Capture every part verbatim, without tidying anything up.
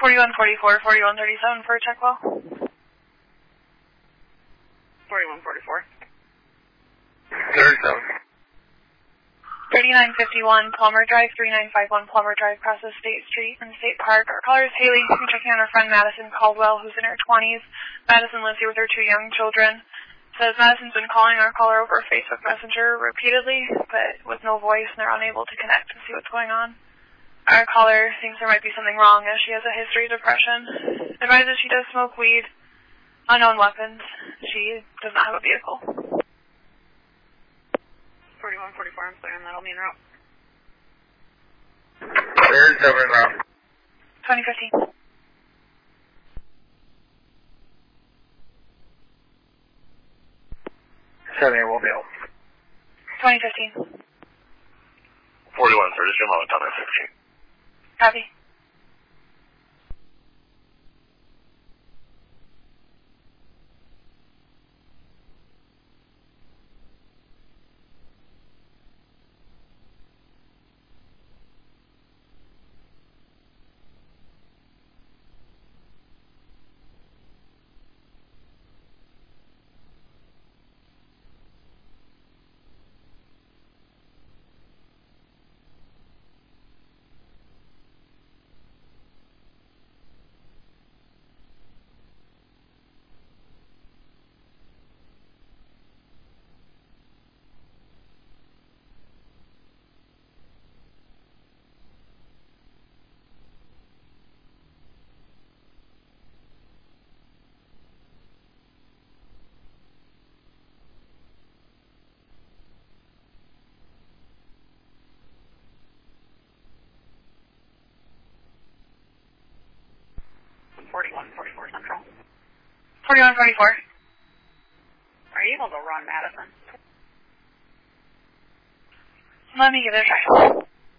forty-one forty-four, forty-one thirty-seven for Checkwell. forty-one forty-four. thirty-seven. thirty-nine fifty-one, Plummer Drive, thirty-nine fifty-one, Plummer Drive, crosses State Street and State Park. Our caller is Haley. We're checking on her friend Madison Caldwell, who's in her twenties. Madison lives here with her two young children. Says Madison's been calling our caller over Facebook Messenger repeatedly, but with no voice, and they're unable to connect to see what's going on. Our caller thinks there might be something wrong, as she has a history of depression. Advises she does smoke weed, unknown weapons. She does not have a vehicle. forty-one forty-four, I'm clear on that. I'll mean route. thirty-seven route. twenty fifteen. seventy will be out. twenty fifteen. forty-one thirty-two, Montana fifteen. Copy. forty-one forty-four Central. forty-one forty-four. Are you able to run Madison? Let me give it a try.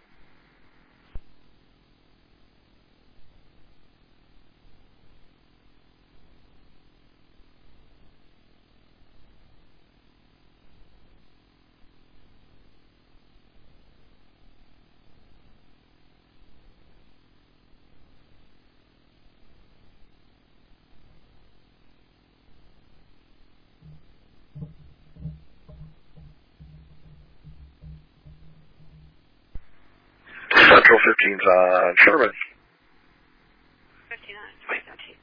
Central fifteen's on Sherman. fifty-nine, twenty seventeen.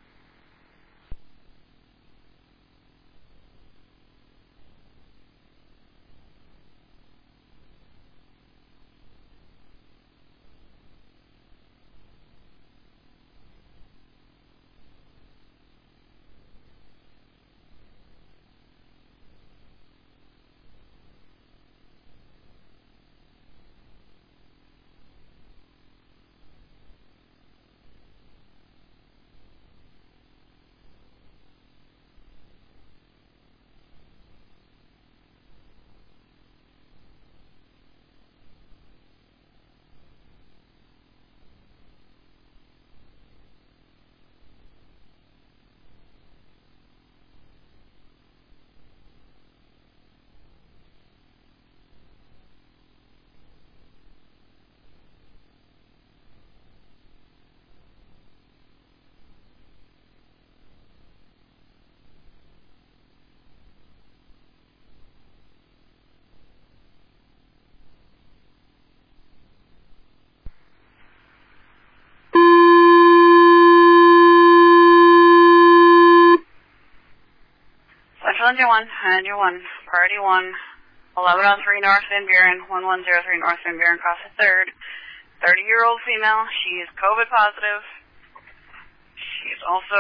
Central one, one, Priority one, eleven oh three North Van Buren, eleven oh three North Van Buren, cross the third. thirty-year-old female. She is COVID positive. She's also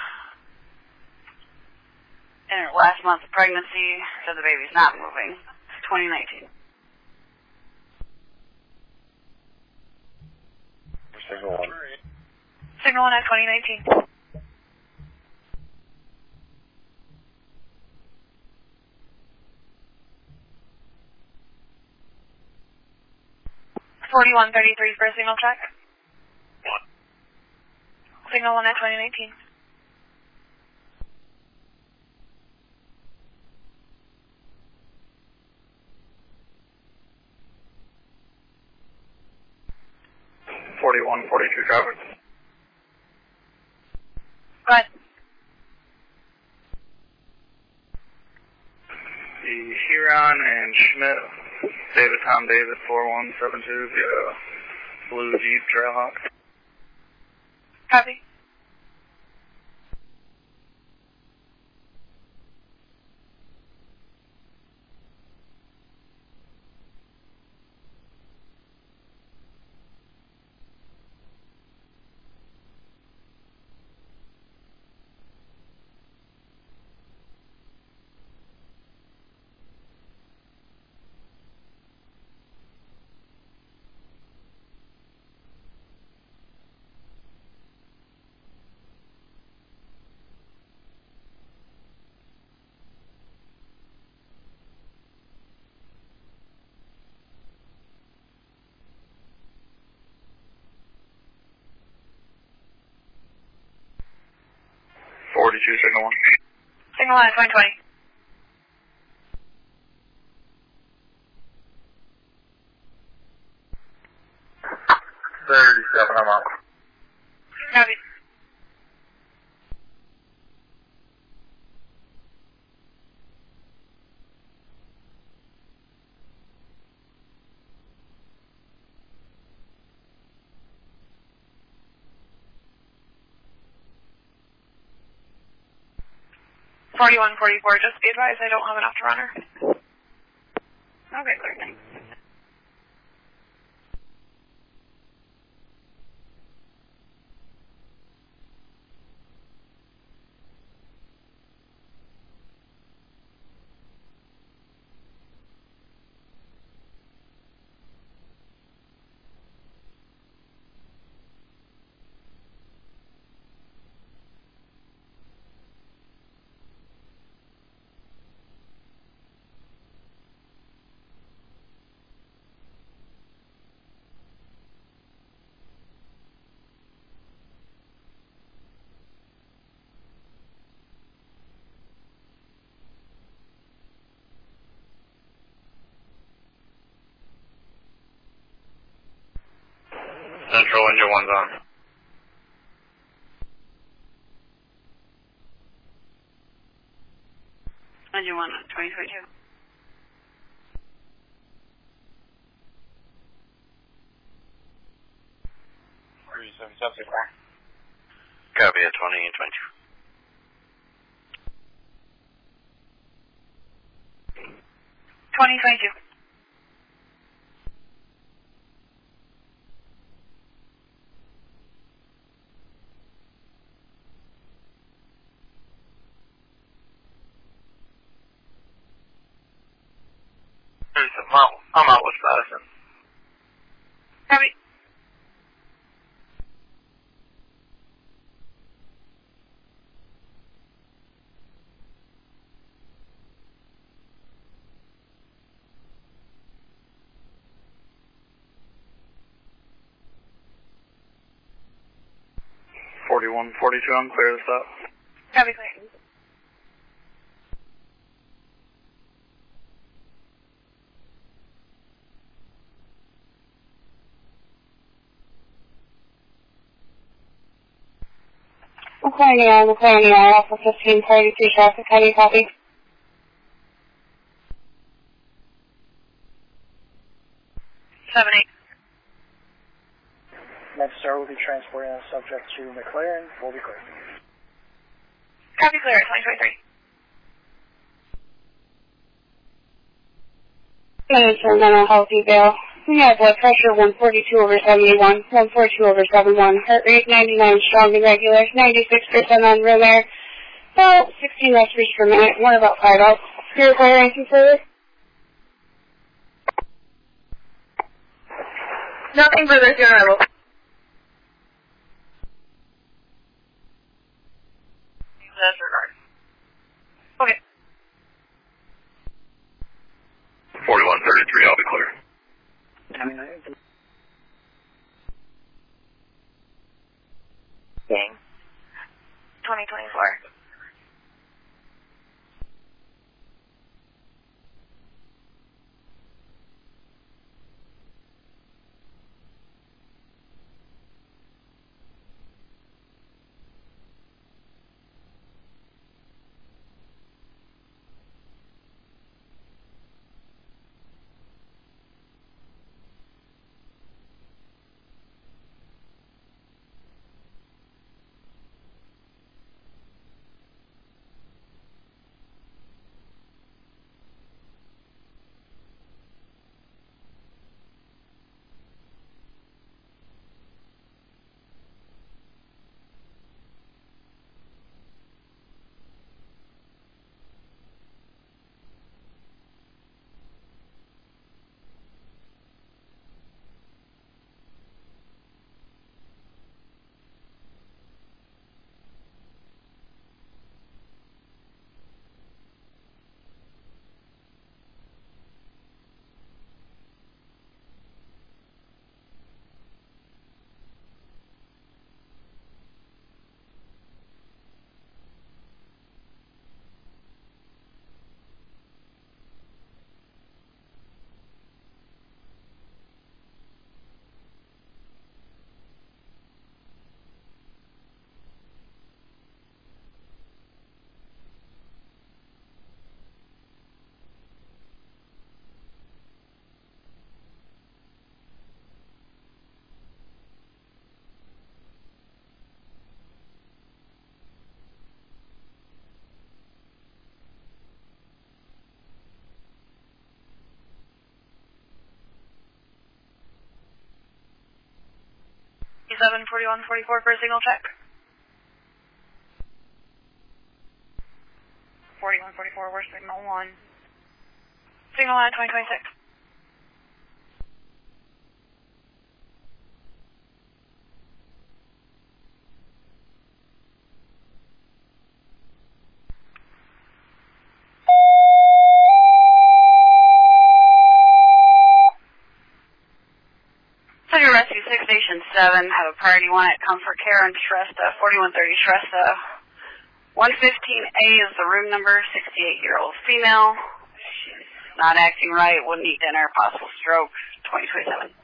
in her last month of pregnancy, so the baby's not moving. It's twenty nineteen. Signal one. Signal one at twenty nineteen. forty-one thirty-three for a signal check. One. Signal one at twenty nineteen. forty-one forty-two traffic. Paragon and Schmidt, David Tom David four one seven two, yeah, Blue Jeep Trailhawk. Copy. forty-two, signal one. Signal one, twenty twenty. thirty-seven, I'm out. Copy. forty-one forty-four, just be advised I don't have enough to runner. Okay, clear, thanks. Central engine one's on. Engine one, twenty twenty-two. thirty-seven, seventy-four. Copy at twenty and twenty-two. twenty twenty-two. I'm out. I'm out with Madison. Copy. forty-one forty-two, I'm clear to stop. Copy, clear. McLaren Air, McLaren Air, Alpha fifteen forty-three traffic, how do you copy? seven eight. Next star will be transporting a subject to McLaren. We'll be clear. Copy, clear, twenty twenty-three. Management mental health eval. We have blood pressure one forty-two over seventy-one, one forty-two over seventy-one, heart rate ninety-nine, strong and regular, ninety-six percent on room air, about sixteen respirators per minute, one about five out. Do you require anything further? Nothing further, zero level. That's regard. Okay. forty-one thirty-three, I'll be clear. Timing nine. Gang. twenty twenty-four. seven, forty-one forty-four for a signal check. forty-one forty-four, we're signal one. Signal one at twenty twenty-six. City Rescue six Station seven, have a priority one at Comfort Care in Shrestha, forty-one thirty Shrestha. one fifteen A is the room number, sixty-eight-year-old female. She's not acting right, would need dinner, possible stroke, twenty twenty-seven.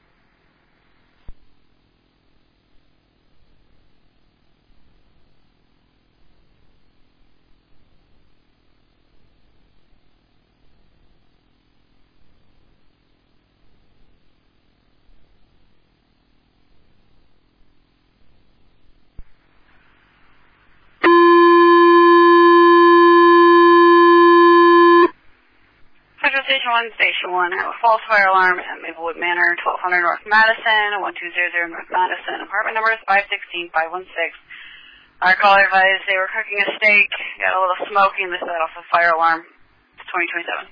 Central Station one, Station one, have a false fire alarm at Maplewood Manor, twelve hundred North Madison, one two zero zero North Madison. Apartment number is five sixteen five one six. Our caller advised they were cooking a steak, got a little smoky, and they set off the fire alarm. It's twenty twenty-seven.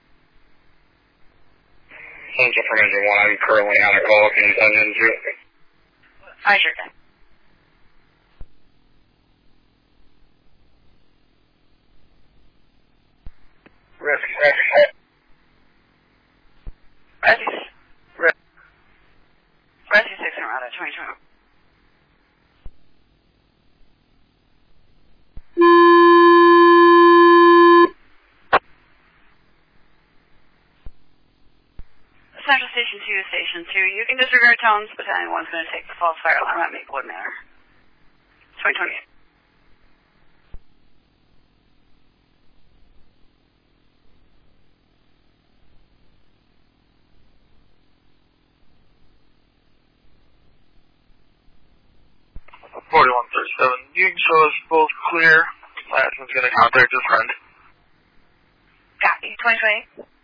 Central for Engine one, I'm currently on a call. Can you send in to it? I sure can. Rescue six. Rescue, Rescue six and out at twenty twenty. Central Station two, Station two. You can disregard tones, but anyone's going to take the false fire alarm at Maplewood Manor. twenty twenty-eight. forty-one thirty-seven. You can show us both clear. Madison's going to contact his friend. Copy. twenty twenty-eight.